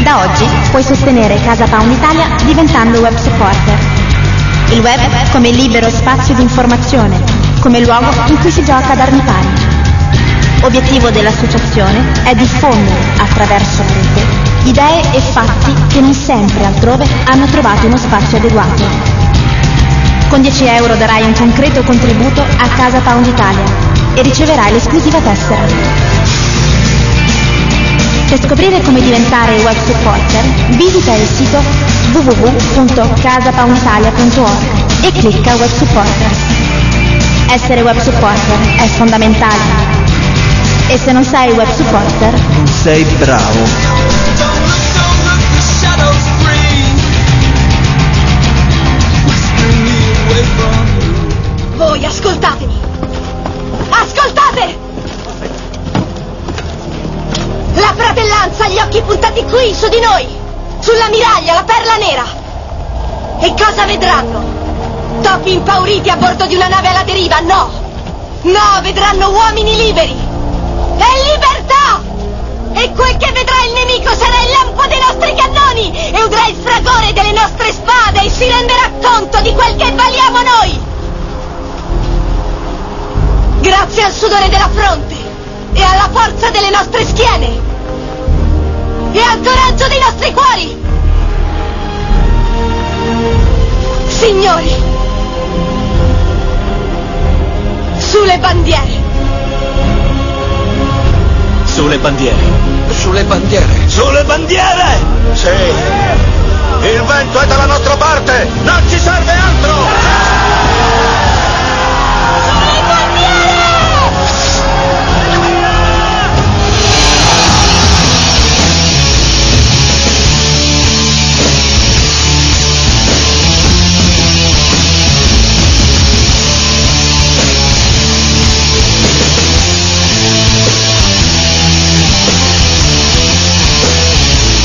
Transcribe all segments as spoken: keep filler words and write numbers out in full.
Da oggi puoi sostenere Casa Pound Italia diventando web supporter. Il web come libero spazio di informazione, come luogo in cui si gioca ad armi pari. Obiettivo dell'associazione è diffondere, attraverso la rete, idee e fatti che non sempre altrove hanno trovato uno spazio adeguato. Con dieci euro darai un concreto contributo a Casa Pound Italia e riceverai l'esclusiva tessera. Per scoprire come diventare web supporter, visita il sito w w w punto casa pound italia punto org e clicca Web Supporter. Essere web supporter è fondamentale. E se non sei web supporter, non sei bravo. Voi ascoltatemi! Ascoltate! La fratellanza ha gli occhi puntati qui, su di noi! Sulla miraglia, la perla nera! E cosa vedranno? Topi impauriti a bordo di una nave alla deriva? No! No, vedranno uomini liberi! E libertà! E quel che vedrà il nemico sarà il lampo dei nostri cannoni! E udrà il fragore delle nostre spade e si renderà conto di quel che valiamo noi! Grazie al sudore della fronte e alla forza delle nostre schiene e al coraggio dei nostri cuori. Signori, sulle bandiere. Sulle bandiere. Sulle bandiere. Sulle bandiere! Sì. Il vento è dalla nostra parte. Non ci serve altro.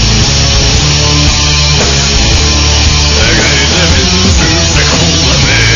They're gonna live in the cold of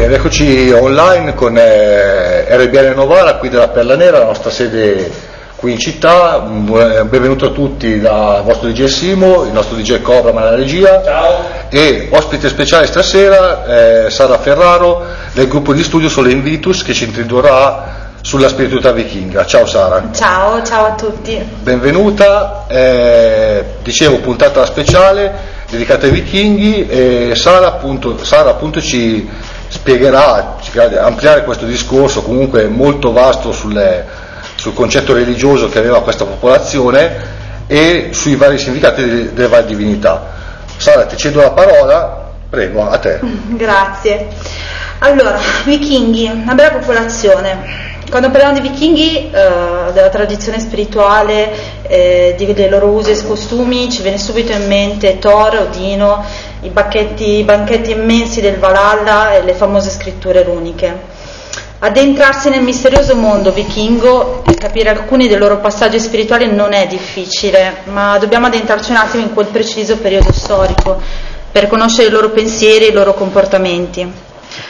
ed eccoci online con eh, R B L Novara qui della Perla Nera, la nostra sede qui in città. Benvenuto a tutti dal vostro D J Simo, il nostro D J Cobra ma la regia. Ciao. E ospite speciale stasera eh, Sara Ferraro del gruppo di studio Sole Invitus, che ci introdurrà sulla spiritualità vichinga. Ciao Sara. Ciao, ciao a tutti. Benvenuta, eh, dicevo puntata speciale dedicata ai vichinghi, e Sara appunto, Sara appunto ci spiegherà, ci ampliare questo discorso comunque molto vasto sulle, sul concetto religioso che aveva questa popolazione e sui vari significati delle, delle varie divinità. Sara, ti cedo la parola, prego, a te. Grazie. Allora, vichinghi, una bella popolazione. Quando parliamo di vichinghi, eh, della tradizione spirituale, eh, di, dei loro usi e costumi, ci viene subito in mente Thor, Odino, i, bacchetti, i banchetti immensi del Valhalla e le famose scritture runiche. Addentrarsi nel misterioso mondo vichingo e capire alcuni dei loro passaggi spirituali non è difficile, ma dobbiamo addentrarci un attimo in quel preciso periodo storico per conoscere i loro pensieri e i loro comportamenti.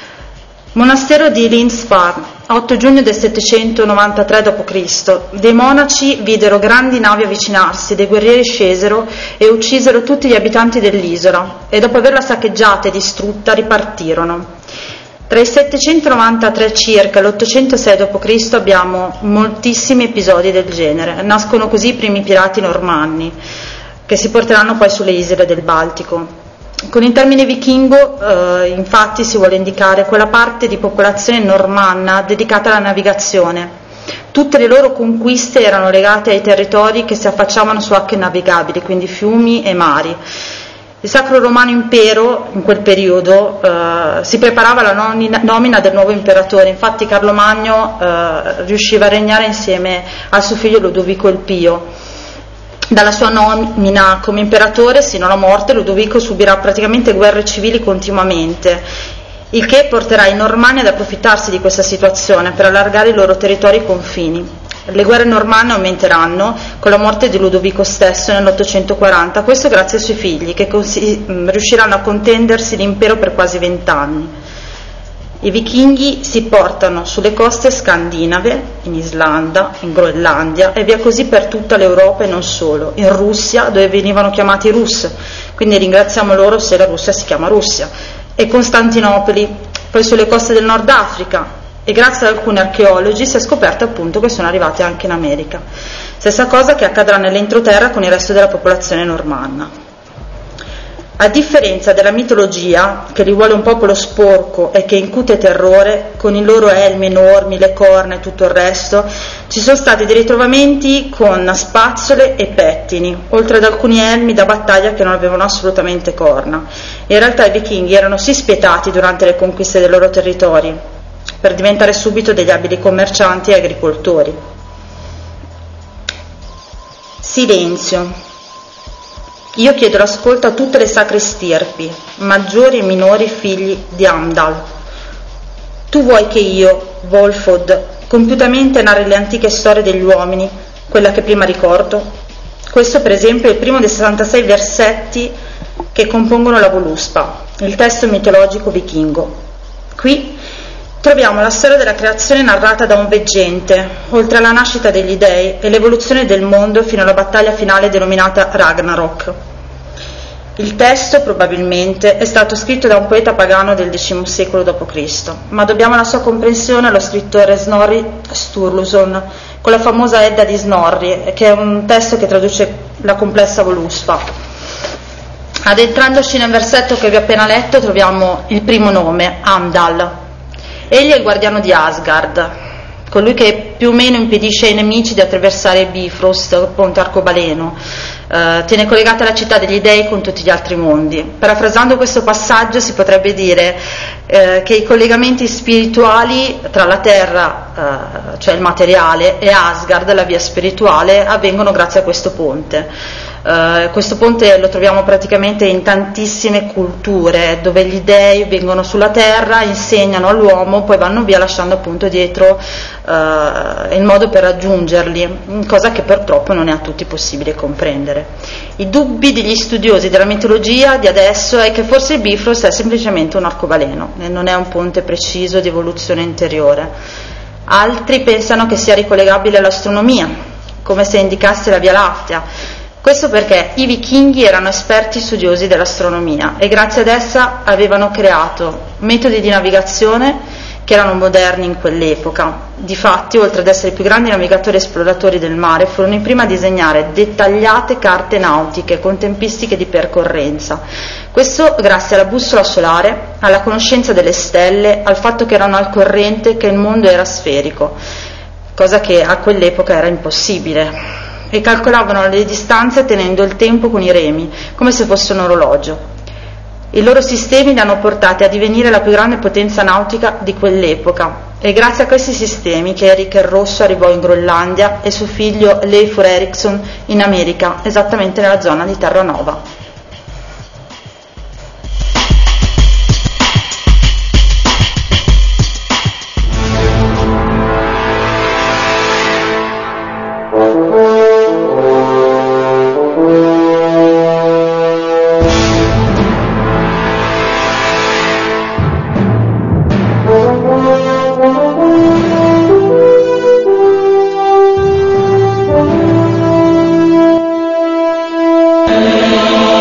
Monastero di Lindisfarne, otto giugno del settecentonovantatré dopo Cristo Dei monaci videro grandi navi avvicinarsi, dei guerrieri scesero e uccisero tutti gli abitanti dell'isola e dopo averla saccheggiata e distrutta ripartirono. Tra il settecentonovantatré circa e l'ottocentosei dopo Cristo abbiamo moltissimi episodi del genere. Nascono così i primi pirati normanni, che si porteranno poi sulle isole del Baltico. Con il termine vichingo eh, infatti si vuole indicare quella parte di popolazione normanna dedicata alla navigazione. Tutte le loro conquiste erano legate ai territori che si affacciavano su acque navigabili, quindi fiumi e mari. Il Sacro Romano Impero in quel periodo eh, si preparava alla nomina, nomina del nuovo imperatore, infatti Carlo Magno eh, riusciva a regnare insieme al suo figlio Ludovico il Pio. Dalla sua nomina come imperatore sino alla morte Ludovico subirà praticamente guerre civili continuamente, il che porterà i normanni ad approfittarsi di questa situazione per allargare i loro territori e confini. Le guerre normanne aumenteranno con la morte di Ludovico stesso nell'ottocentoquaranta, questo grazie ai suoi figli che consi- riusciranno a contendersi l'impero per quasi vent'anni. I vichinghi si portano sulle coste scandinave, in Islanda, in Groenlandia e via così per tutta l'Europa e non solo, in Russia dove venivano chiamati Rus, quindi ringraziamo loro se la Russia si chiama Russia, e Costantinopoli, poi sulle coste del Nord Africa, e grazie ad alcuni archeologi si è scoperto appunto che sono arrivati anche in America. Stessa cosa che accadrà nell'entroterra con il resto della popolazione normanna. A differenza della mitologia, che li vuole un popolo sporco e che incute terrore, con i loro elmi enormi, le corna e tutto il resto, ci sono stati dei ritrovamenti con spazzole e pettini, oltre ad alcuni elmi da battaglia che non avevano assolutamente corna. In realtà i vichinghi erano sì spietati durante le conquiste dei loro territori, per diventare subito degli abili commercianti e agricoltori. Silenzio. Io chiedo l'ascolto a tutte le sacre stirpi, maggiori e minori figli di Amdal. Tu vuoi che io, Volfod, compiutamente narri le antiche storie degli uomini, quella che prima ricordo? Questo per esempio è il primo dei sessantasei versetti che compongono la Voluspa, il testo mitologico vichingo. Qui troviamo la storia della creazione narrata da un veggente, oltre alla nascita degli dei e l'evoluzione del mondo fino alla battaglia finale denominata Ragnarok. Il testo probabilmente è stato scritto da un poeta pagano del X secolo dopo Cristo, ma dobbiamo la sua comprensione allo scrittore Snorri Sturluson con la famosa Edda di Snorri, che è un testo che traduce la complessa Voluspa. Addentrandoci nel versetto che vi ho appena letto troviamo il primo nome, Amdal. Egli è il guardiano di Asgard, colui che più o meno impedisce ai nemici di attraversare Bifrost, il ponte arcobaleno, eh, tiene collegata la città degli dei con tutti gli altri mondi. Parafrasando questo passaggio si potrebbe dire eh, che i collegamenti spirituali tra la terra, eh, cioè il materiale, e Asgard, la via spirituale, avvengono grazie a questo ponte. Uh, questo ponte lo troviamo praticamente in tantissime culture, dove gli dei vengono sulla terra, insegnano all'uomo, poi vanno via lasciando appunto dietro uh, il modo per raggiungerli, cosa che purtroppo non è a tutti possibile comprendere. I dubbi degli studiosi della mitologia di adesso è che forse il Bifrost è semplicemente un arcobaleno e non è un ponte preciso di evoluzione interiore. Altri pensano che sia ricollegabile all'astronomia, come se indicasse la Via Lattea. Questo perché i vichinghi erano esperti studiosi dell'astronomia e grazie ad essa avevano creato metodi di navigazione che erano moderni in quell'epoca. Difatti, oltre ad essere i più grandi navigatori e esploratori del mare, furono i primi a disegnare dettagliate carte nautiche con tempistiche di percorrenza. Questo grazie alla bussola solare, alla conoscenza delle stelle, al fatto che erano al corrente che il mondo era sferico, cosa che a quell'epoca era impossibile. E calcolavano le distanze tenendo il tempo con i remi, come se fosse un orologio. I loro sistemi li hanno portati a divenire la più grande potenza nautica di quell'epoca. E grazie a questi sistemi che Erik il Rosso arrivò in Groenlandia e suo figlio Leifur Eriksson in America, esattamente nella zona di Terranova. Thank you.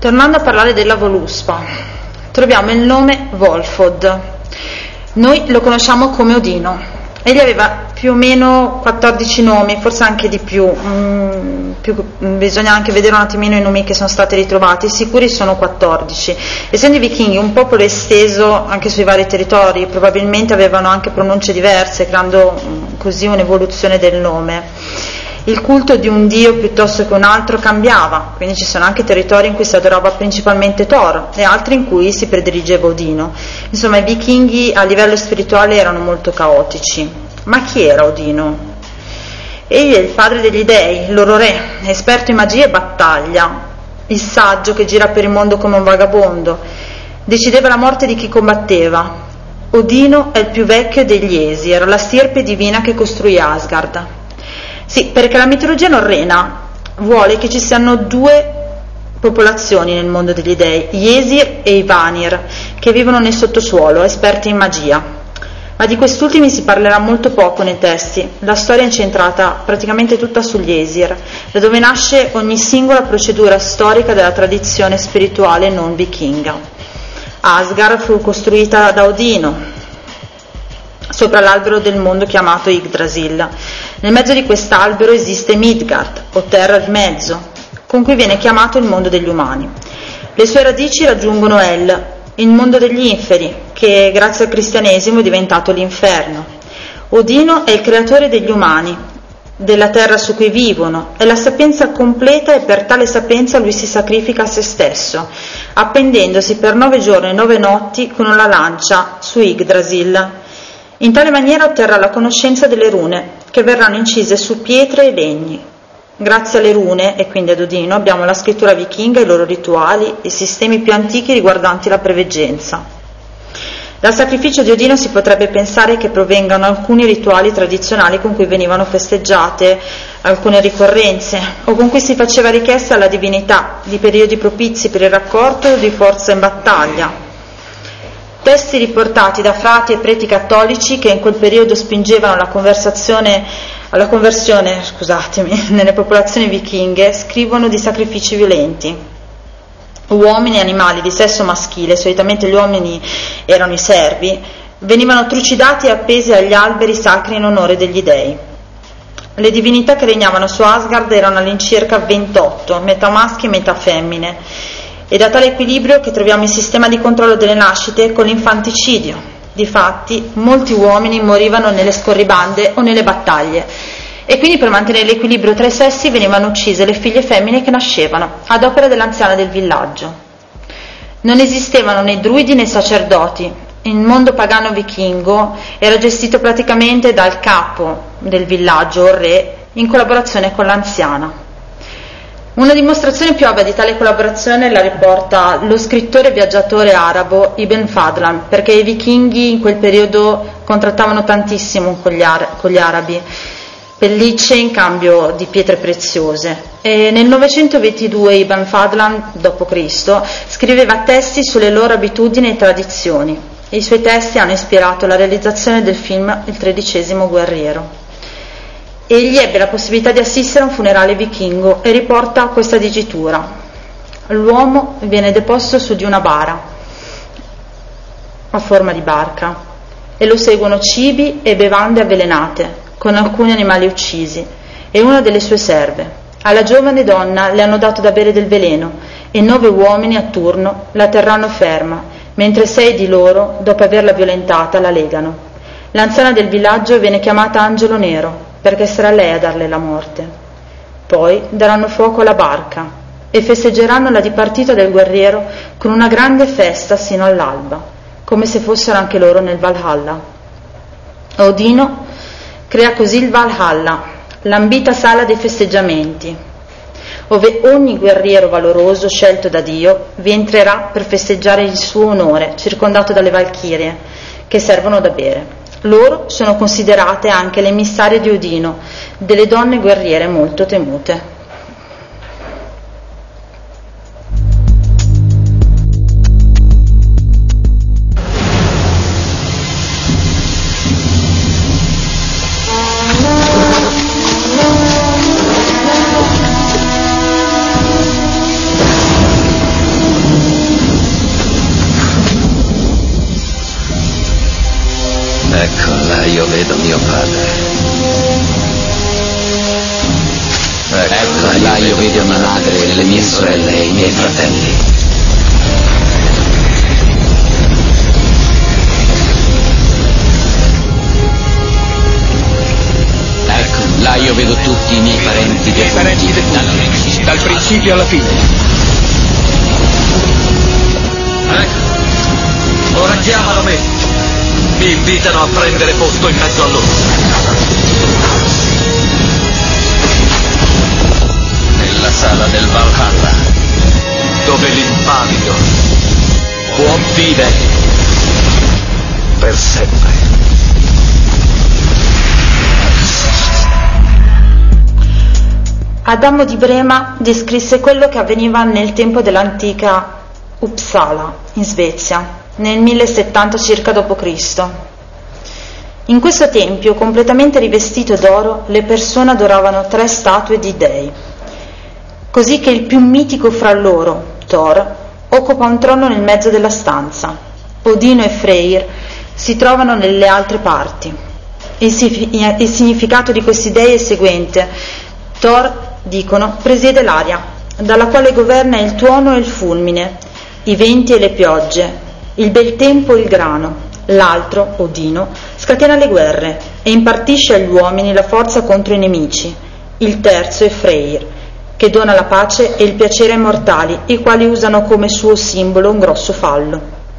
tornando a parlare della Voluspa, troviamo il nome Volfod. Noi lo conosciamo come Odino. Egli aveva più o meno quattordici nomi, forse anche di più, mm, più bisogna anche vedere un attimino i nomi che sono stati ritrovati, sicuri sono quattordici. Essendo i vichinghi un popolo esteso anche sui vari territori, probabilmente avevano anche pronunce diverse, creando mm, così un'evoluzione del nome. Il culto di un dio piuttosto che un altro cambiava, quindi ci sono anche territori in cui si adorava principalmente Thor e altri in cui si prediligeva Odino. Insomma, i vichinghi a livello spirituale erano molto caotici. Ma chi era Odino? Egli è il padre degli dei, il loro re, esperto in magia e battaglia, il saggio che gira per il mondo come un vagabondo, decideva la morte di chi combatteva. Odino è il più vecchio degli Esir, la stirpe divina che costruì Asgard. Sì, perché la mitologia norrena vuole che ci siano due popolazioni nel mondo degli dei, gli Esir e i Vanir, che vivono nel sottosuolo, esperti in magia. Ma di quest'ultimi si parlerà molto poco nei testi. La storia è incentrata praticamente tutta sugli Esir, da dove nasce ogni singola procedura storica della tradizione spirituale non vichinga. Asgard fu costruita da Odino sopra l'albero del mondo chiamato Yggdrasil. Nel mezzo di quest'albero esiste Midgard, o terra di mezzo, con cui viene chiamato il mondo degli umani. Le sue radici raggiungono El, il mondo degli inferi, che grazie al cristianesimo è diventato l'inferno. Odino è il creatore degli umani, della terra su cui vivono, è la sapienza completa e per tale sapienza lui si sacrifica a se stesso, appendendosi per nove giorni e nove notti con una lancia su Yggdrasil. In tale maniera otterrà la conoscenza delle rune, che verranno incise su pietre e legni. Grazie alle rune, e quindi ad Odino, abbiamo la scrittura vichinga, i loro rituali e i sistemi più antichi riguardanti la preveggenza. Dal sacrificio di Odino si potrebbe pensare che provengano alcuni rituali tradizionali con cui venivano festeggiate alcune ricorrenze, o con cui si faceva richiesta alla divinità di periodi propizi per il raccolto o di forza in battaglia. Testi riportati da frati e preti cattolici che in quel periodo spingevano alla conversazione, alla conversione scusatemi, nelle popolazioni vichinghe scrivono di sacrifici violenti. Uomini e animali di sesso maschile, solitamente gli uomini erano i servi, venivano trucidati e appesi agli alberi sacri in onore degli dei. Le divinità che regnavano su Asgard erano all'incirca ventotto, metà maschi e metà femmine. È da tale equilibrio che troviamo il sistema di controllo delle nascite con l'infanticidio. Difatti, molti uomini morivano nelle scorribande o nelle battaglie, e quindi per mantenere l'equilibrio tra i sessi venivano uccise le figlie femmine che nascevano, ad opera dell'anziana del villaggio. Non esistevano né druidi né sacerdoti. Il mondo pagano vichingo era gestito praticamente dal capo del villaggio o re in collaborazione con l'anziana. Una dimostrazione più ovvia di tale collaborazione la riporta lo scrittore e viaggiatore arabo Ibn Fadlan, perché i vichinghi in quel periodo contrattavano tantissimo con gli, ara- con gli arabi, pellicce in cambio di pietre preziose. E nel novecentoventidue Ibn Fadlan, dopo Cristo, scriveva testi sulle loro abitudini e tradizioni. E i suoi testi hanno ispirato la realizzazione del film Il tredicesimo guerriero. Egli ebbe la possibilità di assistere a un funerale vichingo e riporta questa dicitura: l'uomo viene deposto su di una bara a forma di barca e lo seguono cibi e bevande avvelenate con alcuni animali uccisi e una delle sue serve. Alla giovane donna le hanno dato da bere del veleno e nove uomini a turno la terranno ferma, mentre sei di loro, dopo averla violentata, la legano. L'anziana del villaggio viene chiamata Angelo Nero, perché sarà lei a darle la morte. Poi daranno fuoco alla barca e festeggeranno la dipartita del guerriero con una grande festa sino all'alba, come se fossero anche loro nel Valhalla. Odino crea così il Valhalla, l'ambita sala dei festeggiamenti, ove ogni guerriero valoroso scelto da Dio vi entrerà per festeggiare il suo onore, circondato dalle valchirie, che servono da bere. Loro sono considerate anche le emissarie di Odino, delle donne guerriere molto temute. sorelle e i miei fratelli. Ecco, là io vedo tutti i miei parenti defunti, dal principio alla fine. Ecco, ora chiamano me. Mi invitano a prendere posto in mezzo a loro. Nella sala del Valhalla, dove l'impavido può vivere per sempre. Adamo di Brema descrisse quello che avveniva nel tempo dell'antica Uppsala, in Svezia, nel millesettanta circa dopo Cristo. In questo tempio, completamente rivestito d'oro, le persone adoravano tre statue di dei, così che il più mitico fra loro, Thor, occupa un trono nel mezzo della stanza. Odino e Freyr si trovano nelle altre parti. Il, il significato di questi dei è il seguente: Thor, dicono, presiede l'aria, dalla quale governa il tuono e il fulmine, i venti e le piogge, il bel tempo e il grano. L'altro, Odino, scatena le guerre e impartisce agli uomini la forza contro i nemici. Il terzo è Freyr, che dona la pace e il piacere ai mortali, i quali usano come suo simbolo un grosso fallo.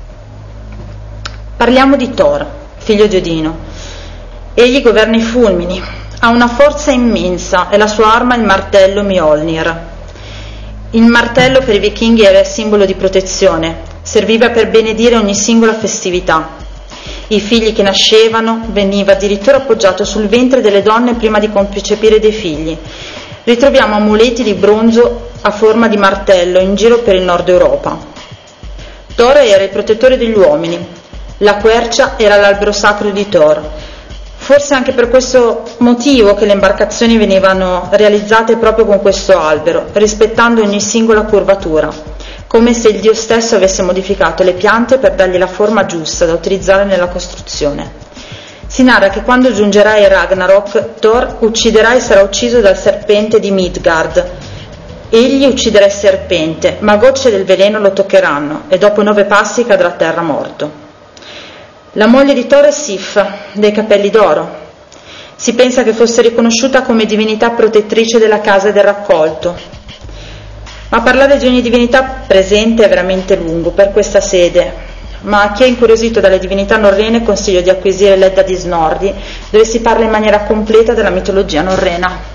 Parliamo di Thor, figlio di Odino. Egli governa i fulmini, ha una forza immensa e la sua arma è il martello Mjolnir. Il martello per i vichinghi era simbolo di protezione, serviva per benedire ogni singola festività. I figli che nascevano veniva addirittura appoggiato sul ventre delle donne prima di concepire dei figli. Ritroviamo amuleti di bronzo a forma di martello in giro per il nord Europa. Thor era il protettore degli uomini, la quercia era l'albero sacro di Thor. Forse anche per questo motivo che le imbarcazioni venivano realizzate proprio con questo albero, rispettando ogni singola curvatura, come se il Dio stesso avesse modificato le piante per dargli la forma giusta da utilizzare nella costruzione. Si narra che quando giungerà il Ragnarok, Thor ucciderà e sarà ucciso dal serpente di Midgard. Egli ucciderà il serpente, ma gocce del veleno lo toccheranno e dopo nove passi cadrà a terra morto. La moglie di Thor è Sif, dei capelli d'oro. Si pensa che fosse riconosciuta come divinità protettrice della casa e del raccolto. Ma parlare di ogni divinità presente è veramente lungo per questa sede, ma a chi è incuriosito dalle divinità norrene consiglio di acquisire l'Edda di Snorri, dove si parla in maniera completa della mitologia norrena.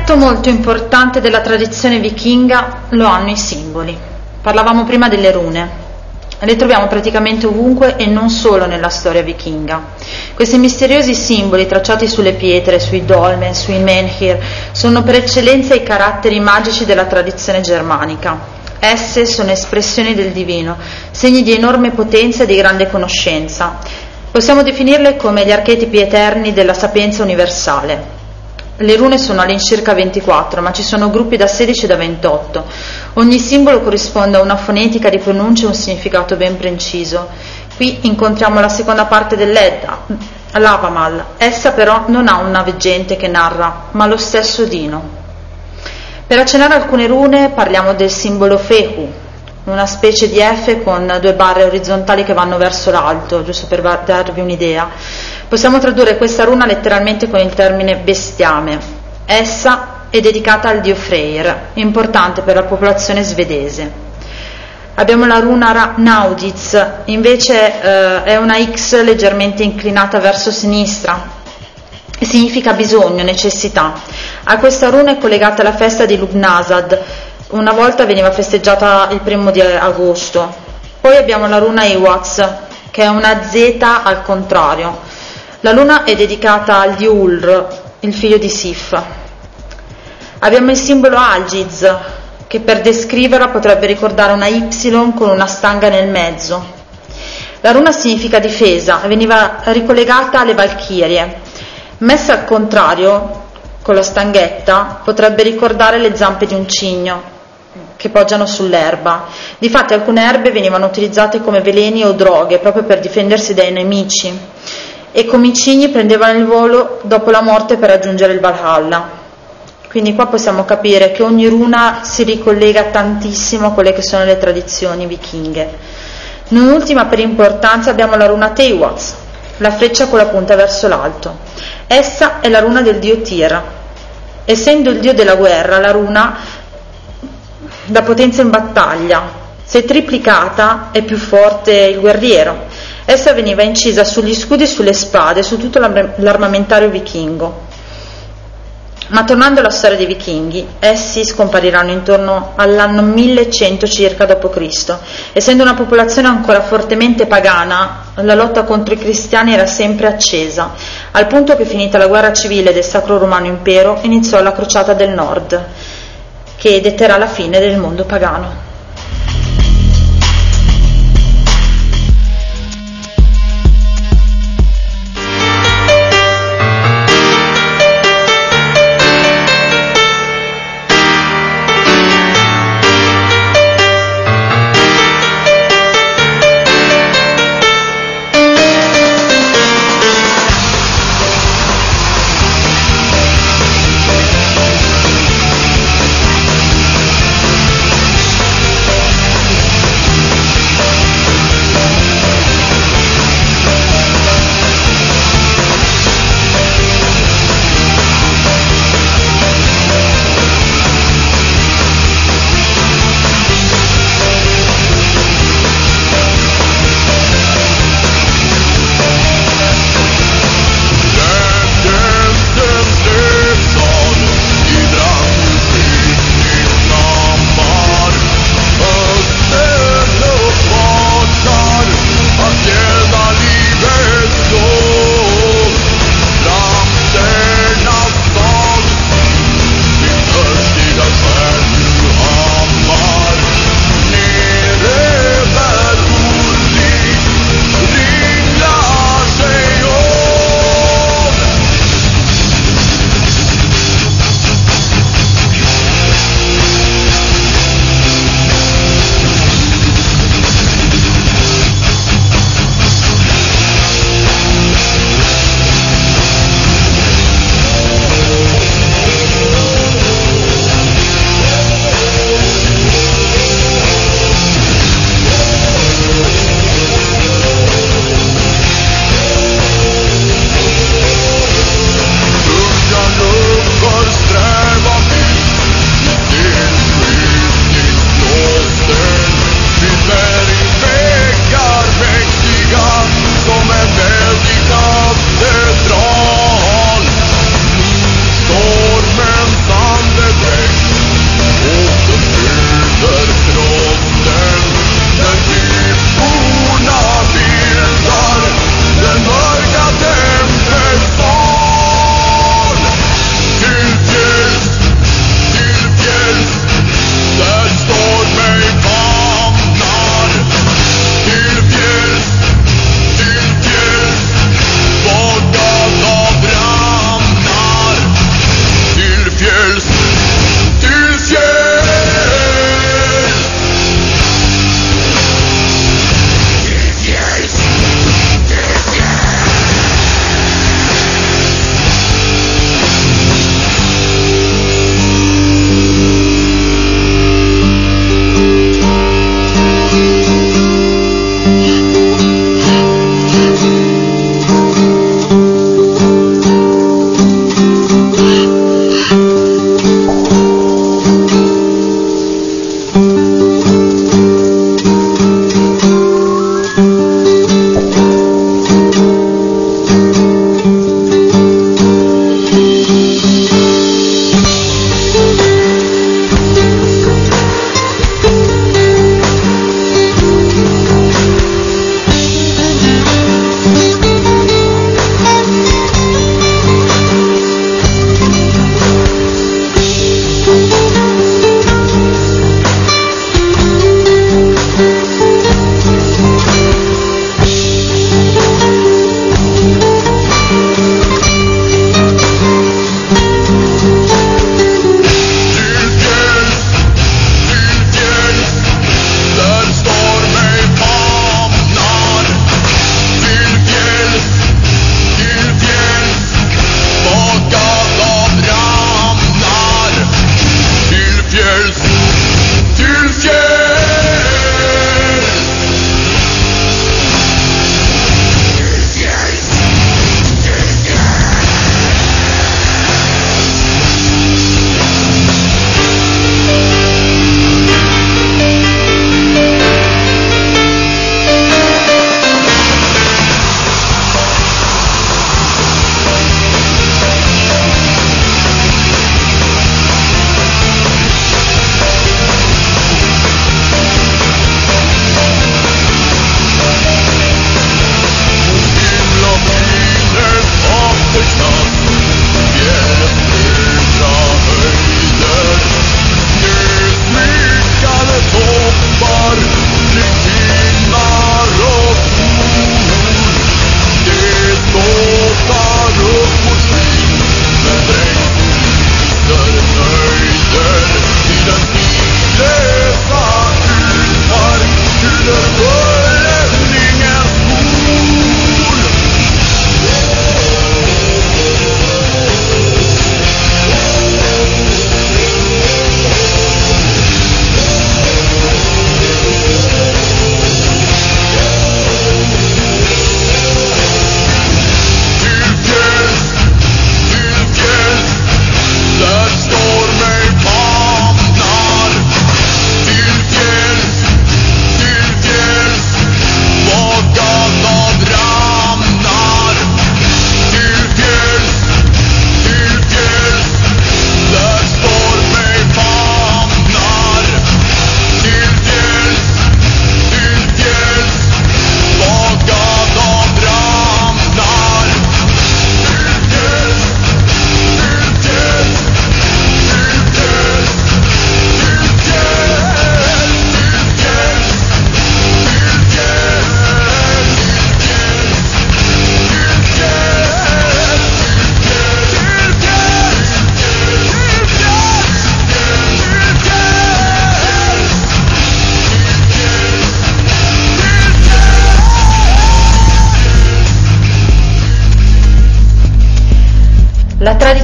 aspetto molto importante della tradizione vichinga lo hanno i simboli. Parlavamo prima delle rune. Le troviamo praticamente ovunque e non solo nella storia vichinga. Questi misteriosi simboli tracciati sulle pietre, sui dolmen, sui menhir, sono per eccellenza i caratteri magici della tradizione germanica. Esse sono espressioni del divino, segni di enorme potenza e di grande conoscenza. Possiamo definirle come gli archetipi eterni della sapienza universale. Le rune sono all'incirca ventiquattro, ma ci sono gruppi da sedici e da ventotto. Ogni simbolo corrisponde a una fonetica di pronuncia e un significato ben preciso. Qui incontriamo la seconda parte dell'Edda, l'Avamal. Essa però non ha una veggente che narra, ma lo stesso Dino. Per accennare alcune rune parliamo del simbolo Fehu, una specie di F con due barre orizzontali che vanno verso l'alto, giusto per darvi un'idea. Possiamo tradurre questa runa letteralmente con il termine bestiame. Essa è dedicata al dio Freyr, importante per la popolazione svedese. Abbiamo la runa Naudiz, invece eh, è una X leggermente inclinata verso sinistra e significa bisogno, necessità. A questa runa è collegata la festa di Lugnasad. Una volta veniva festeggiata il primo di agosto. Poi abbiamo la runa Iwaz, che è una Z al contrario. La luna è dedicata al dio Ulr, il figlio di Sif. Abbiamo il simbolo Algiz, che per descriverla potrebbe ricordare una Y con una stanga nel mezzo. La runa significa difesa e veniva ricollegata alle Valchirie. Messa al contrario, con la stanghetta, potrebbe ricordare le zampe di un cigno che poggiano sull'erba. Difatti alcune erbe venivano utilizzate come veleni o droghe proprio per difendersi dai nemici, e come i cigni prendevano il volo dopo la morte per raggiungere il Valhalla. Quindi qua possiamo capire che ogni runa si ricollega tantissimo a quelle che sono le tradizioni vichinghe. Non ultima per importanza abbiamo la runa Teiwaz, la freccia con la punta verso l'alto. Essa è la runa del dio Tyr. Essendo il dio della guerra, la runa dà potenza in battaglia. Se triplicata è più forte il guerriero. Essa veniva incisa sugli scudi e sulle spade, su tutto l'armamentario vichingo. Ma tornando alla storia dei vichinghi, essi scompariranno intorno all'anno millecento circa dopo Cristo. Essendo una popolazione ancora fortemente pagana, la lotta contro i cristiani era sempre accesa, al punto che, finita la guerra civile del Sacro Romano Impero, iniziò la crociata del Nord, che detterà la fine del mondo pagano.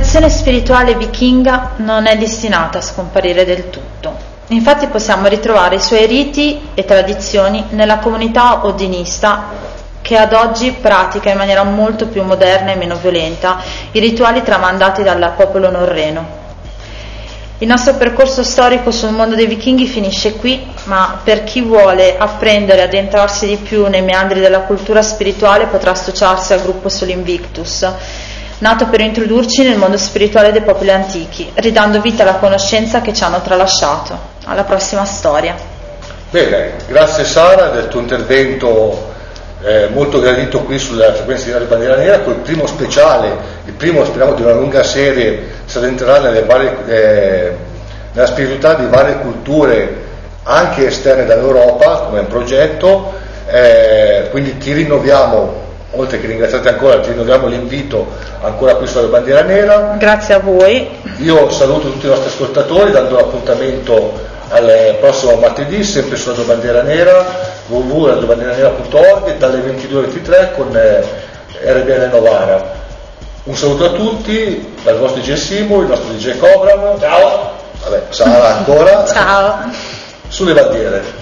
tradizione spirituale vichinga non è destinata a scomparire del tutto. Infatti possiamo ritrovare i suoi riti e tradizioni nella comunità odinista, che ad oggi pratica in maniera molto più moderna e meno violenta i rituali tramandati dal popolo norreno. Il nostro percorso storico sul mondo dei vichinghi finisce qui, ma per chi vuole apprendere e addentrarsi di più nei meandri della cultura spirituale potrà associarsi al gruppo Sull'Invictus, nato per introdurci nel mondo spirituale dei popoli antichi, ridando vita alla conoscenza che ci hanno tralasciato. Alla prossima storia. Bene, grazie Sara del tuo intervento eh, molto gradito qui sulla frequenza di Radio Bandiera Nera, col primo speciale, il primo speriamo di una lunga serie, si addentrerà nelle varie, eh, nella spiritualità di varie culture anche esterne dall'Europa come un progetto, eh, quindi ti rinnoviamo, oltre che ringraziate ancora, ti rinnoviamo l'invito ancora qui su Radio Bandiera Nera. Grazie a voi. Io saluto tutti i nostri ascoltatori dando l'appuntamento al prossimo martedì sempre su Radio Bandiera Nera, w w w punto radio bandiera nera punto org, dalle ventidue alle ventitré con eh, R B N Novara. Un saluto a tutti dal vostro D J Simo, il nostro D J Cobram, ciao, vabbè, Sara ancora, ciao, sulle bandiere.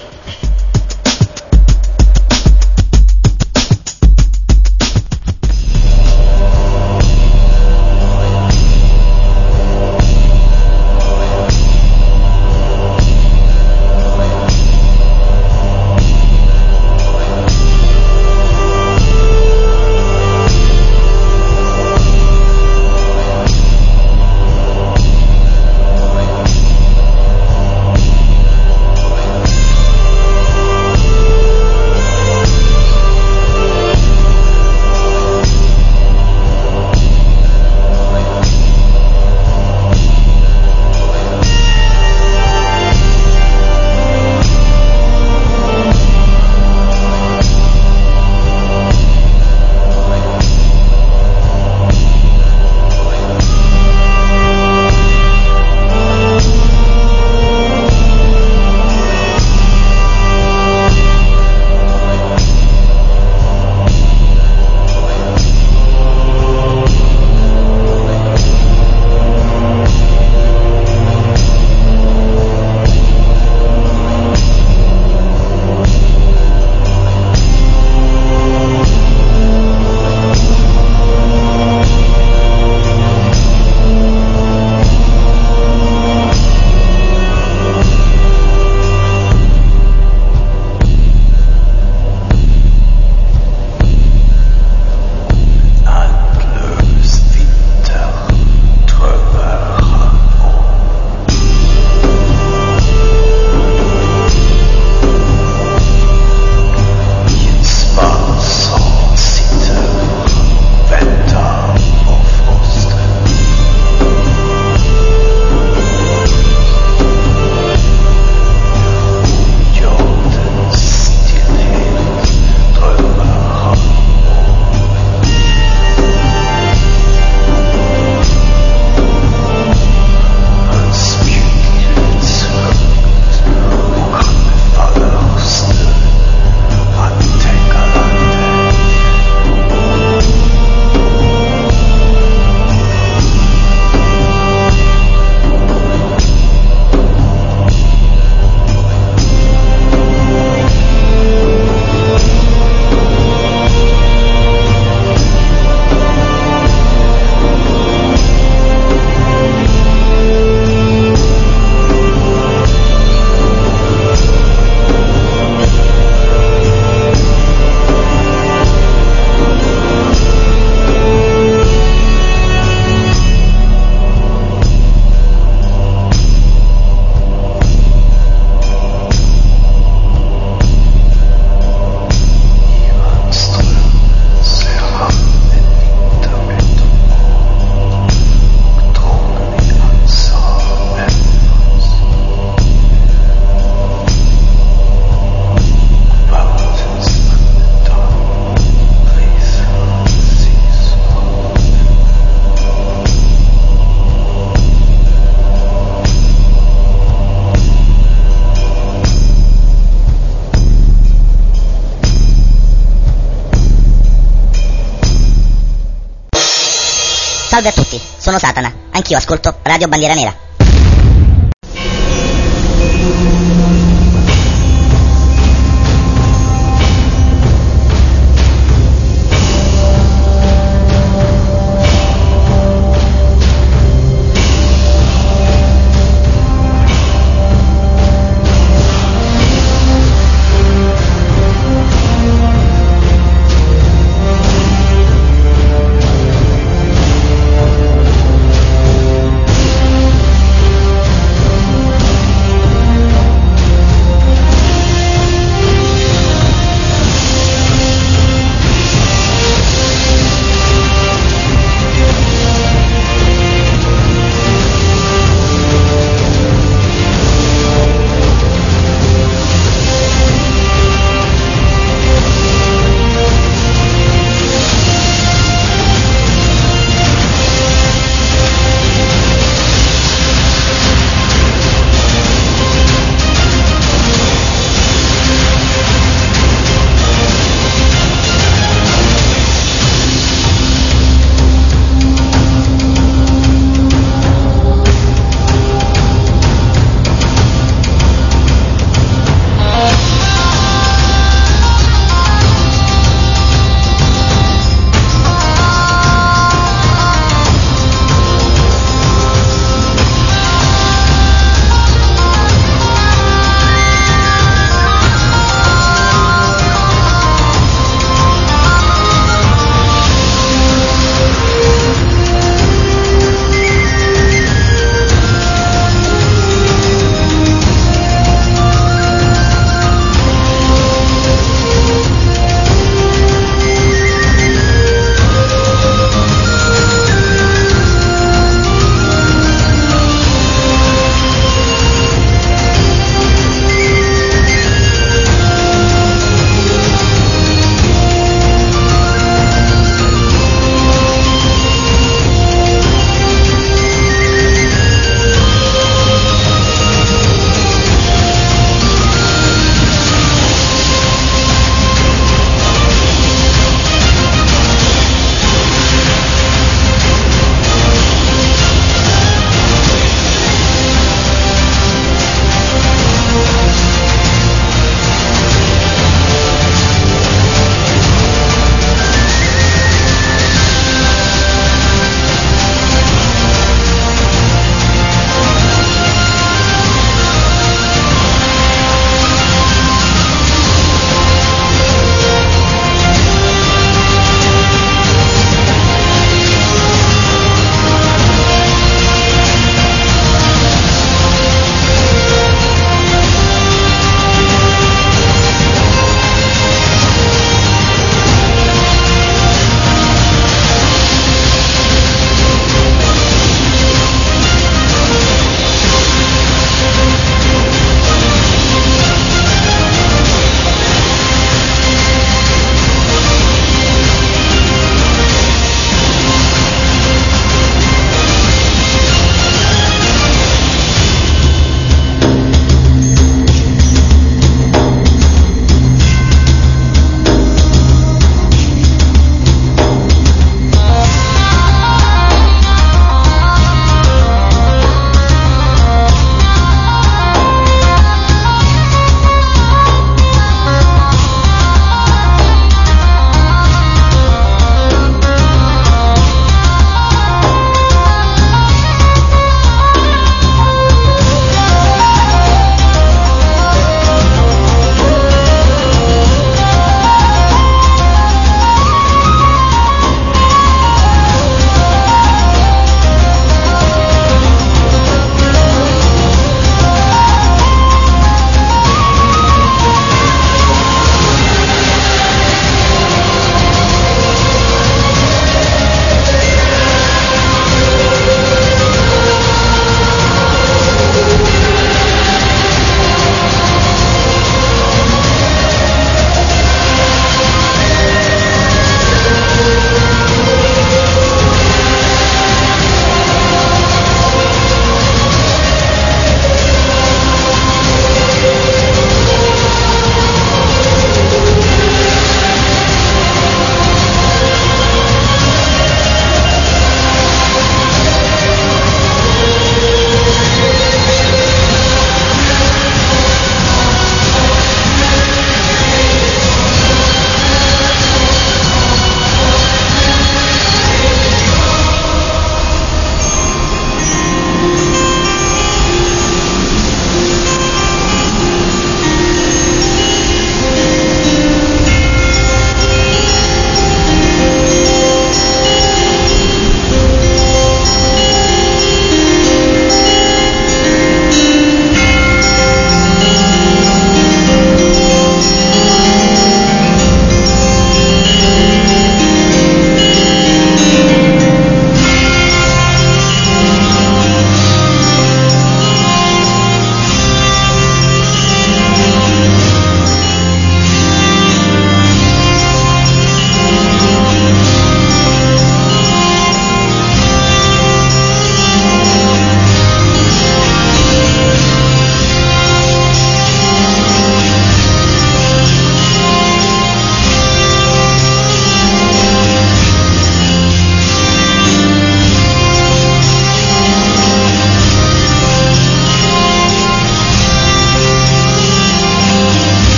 sono Satana, anch'io ascolto Radio Bandiera Nera.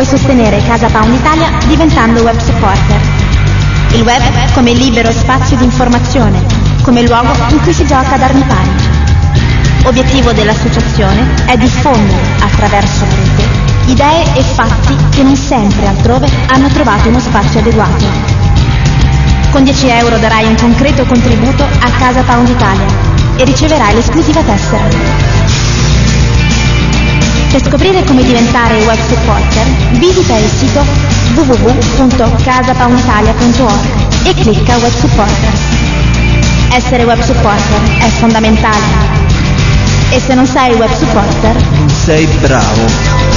sostenere Casa Pound Italia diventando web supporter. Il web come libero spazio di informazione, come luogo in cui si gioca ad armi pari. Obiettivo dell'associazione è diffondere, attraverso la rete, idee e fatti che non sempre altrove hanno trovato uno spazio adeguato. Con dieci euro darai un concreto contributo a Casa Pound Italia e riceverai l'esclusiva tessera. Per scoprire come diventare web supporter, visita il sito w w w punto casa pound italia punto org e clicca Web Supporter. Essere web supporter è fondamentale. E se non sei web supporter, Non sei bravo.